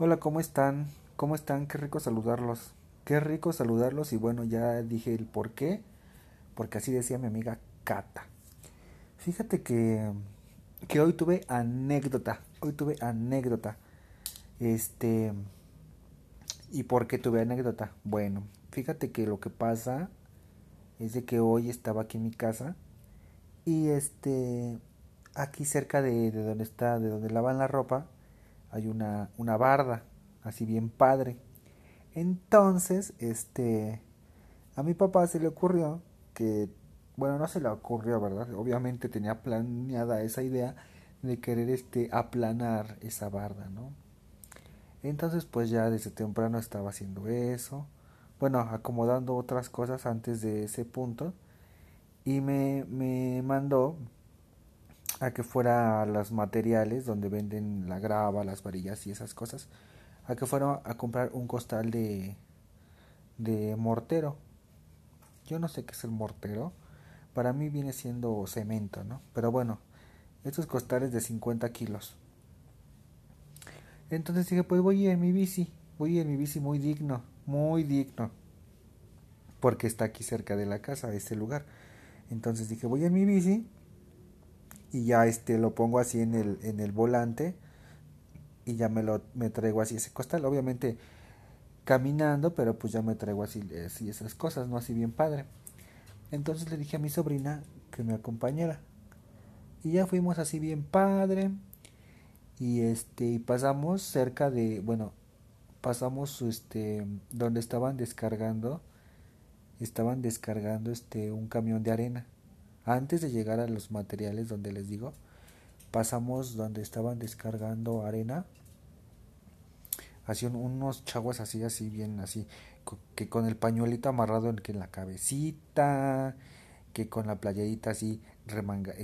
Hola, ¿cómo están? ¿Cómo están? Qué rico saludarlos. Qué rico saludarlos y bueno, ya dije el por qué, porque así decía mi amiga Cata. Fíjate que hoy tuve anécdota, hoy tuve anécdota. Este, ¿Y por qué tuve anécdota? Bueno, fíjate que lo que pasa es de que hoy estaba aquí en mi casa y aquí cerca de donde está, de donde lavan la ropa, hay una barda, así bien padre. Entonces, a mi papá se le ocurrió que, bueno, no se le ocurrió, ¿verdad? Obviamente tenía planeada esa idea de querer, aplanar esa barda, ¿no? Entonces, pues ya desde temprano estaba haciendo eso, bueno, acomodando otras cosas antes de ese punto, y me mandó a que fuera a los materiales donde venden la grava, las varillas y esas cosas, a que fuera a comprar un costal de mortero. Yo no sé qué es el mortero. Para mí viene siendo cemento, ¿no? Pero bueno, estos costales de 50 kilos. Entonces dije, pues voy en mi bici. Voy en mi bici muy digno, muy digno. Porque está aquí cerca de la casa, este lugar. Entonces dije, voy en mi bici y ya lo pongo así en el volante y ya me traigo así ese costal. Obviamente caminando, pero pues ya me traigo así esas cosas, ¿no? Así bien padre. Entonces le dije a mi sobrina que me acompañara. Y ya fuimos así bien padre. Y pasamos cerca de, bueno, pasamos donde estaban descargando un camión de arena. Antes de llegar a los materiales donde les digo, pasamos donde estaban descargando arena, hacían unos chaguas así bien así, que con el pañuelito amarrado en la cabecita, que con la playerita así remanga,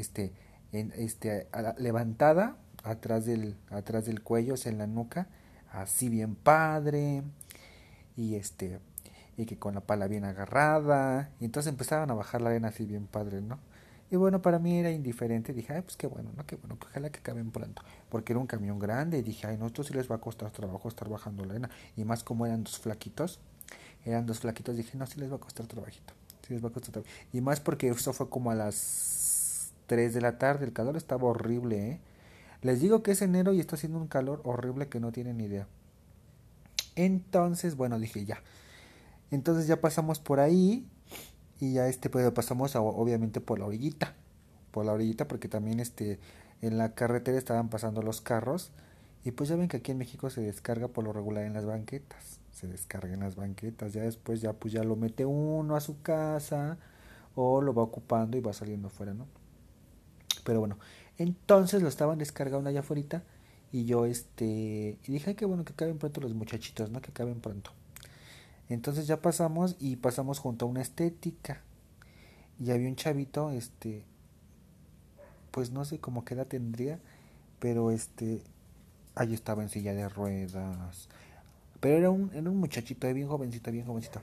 levantada atrás del cuello, o sea, en la nuca, así bien padre, y y que con la pala bien agarrada, y entonces empezaban a bajar la arena así bien padre, ¿no? Y bueno, para mí era indiferente, dije, ay, pues qué bueno, ¿no? Qué bueno, que ojalá que acaben pronto, porque era un camión grande, y dije, ay, no, esto sí les va a costar trabajo estar bajando la arena, y más como eran dos flaquitos, dije, no, sí les va a costar trabajito, sí les va a costar trabajo, y más porque eso fue como a las 3 de la tarde, el calor estaba horrible, ¿eh? Les digo que es enero y está haciendo un calor horrible que no tienen ni idea. Entonces, bueno, dije ya. Entonces ya pasamos por ahí y ya pues pasamos obviamente por la orillita porque también en la carretera estaban pasando los carros y pues ya ven que aquí en México se descarga por lo regular en las banquetas, se descarga en las banquetas, ya después ya pues ya lo mete uno a su casa o lo va ocupando y va saliendo afuera, ¿no? Pero bueno, entonces lo estaban descargando allá afuera y yo y dije, ay, qué bueno que acaben pronto los muchachitos, ¿no? Que acaben pronto. Entonces ya pasamos y pasamos junto a una estética. Y había un chavito, pues no sé cómo qué edad tendría, pero ahí estaba en silla de ruedas. Pero era un muchachito, bien jovencito, bien jovencito.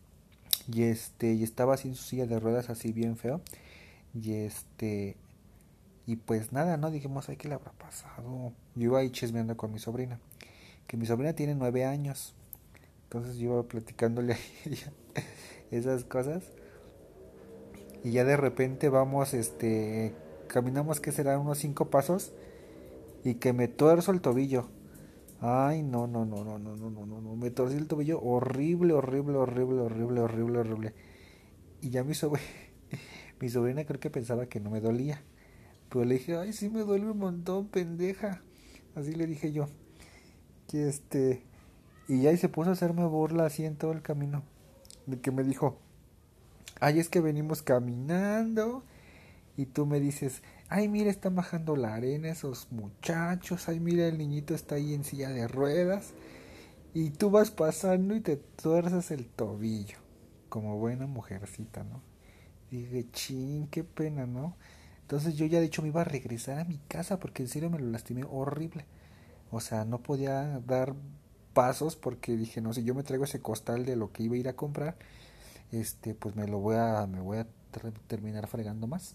Y estaba así en su silla de ruedas, así bien feo. Y y pues nada, ¿no? Dijimos, ay, ¿qué le habrá pasado? Yo iba ahí chismeando con mi sobrina, que mi sobrina tiene 9 años. Entonces yo iba platicándole a ella esas cosas. Y ya de repente vamos, caminamos, que será unos 5 pasos y que me tuerzo el tobillo. Ay, no, no, no, no, no, no, no, no, no, me torcí el tobillo horrible, horrible, horrible, horrible, horrible, horrible. Y ya mi sobrina creo que pensaba que no me dolía. Pero le dije, ay, sí me duele un montón, pendeja. Así le dije yo. Que y ya y se puso a hacerme burla así en todo el camino. De que me dijo, ay, es que venimos caminando. Y tú me dices, ay, mira, están bajando la arena esos muchachos. Ay, mira, el niñito está ahí en silla de ruedas. Y tú vas pasando y te tuerzas el tobillo. Como buena mujercita, ¿no? Dije, chin, qué pena, ¿no? Entonces yo ya de hecho me iba a regresar a mi casa porque en serio me lo lastimé horrible. O sea, no podía dar pasos porque dije, no, si yo me traigo ese costal de lo que iba a ir a comprar, pues me voy a terminar fregando más.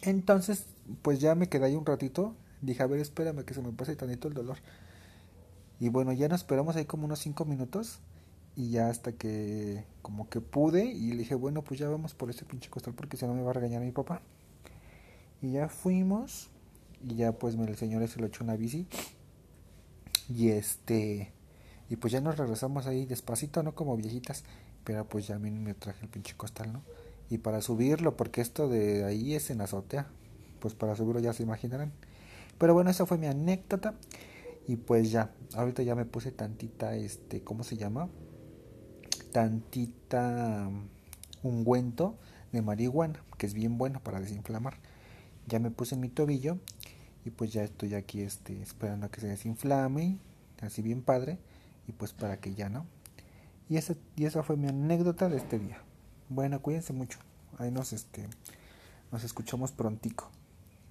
Entonces, pues ya me quedé ahí un ratito. Dije, a ver, espérame que se me pase tantito el dolor. Y bueno, ya nos esperamos ahí como unos 5 minutos. Y ya hasta que como que pude y le dije, bueno, pues ya vamos por ese pinche costal porque si no me va a regañar mi papá. Y ya fuimos y ya pues el señor se lo echó una bici y y pues ya nos regresamos ahí despacito, no como viejitas, pero pues ya a mí me traje el pinche costal, ¿no? Y para subirlo, porque esto de ahí es en la azotea, pues para subirlo ya se imaginarán. Pero bueno, esa fue mi anécdota y pues ya, ahorita ya me puse tantita, ¿cómo se llama? Tantita ungüento de marihuana, que es bien bueno para desinflamar. Ya me puse en mi tobillo y pues ya estoy aquí esperando a que se desinflame, así bien padre, y pues para que ya no. Y esa fue mi anécdota de este día. Bueno, cuídense mucho. Ahí nos escuchamos prontico.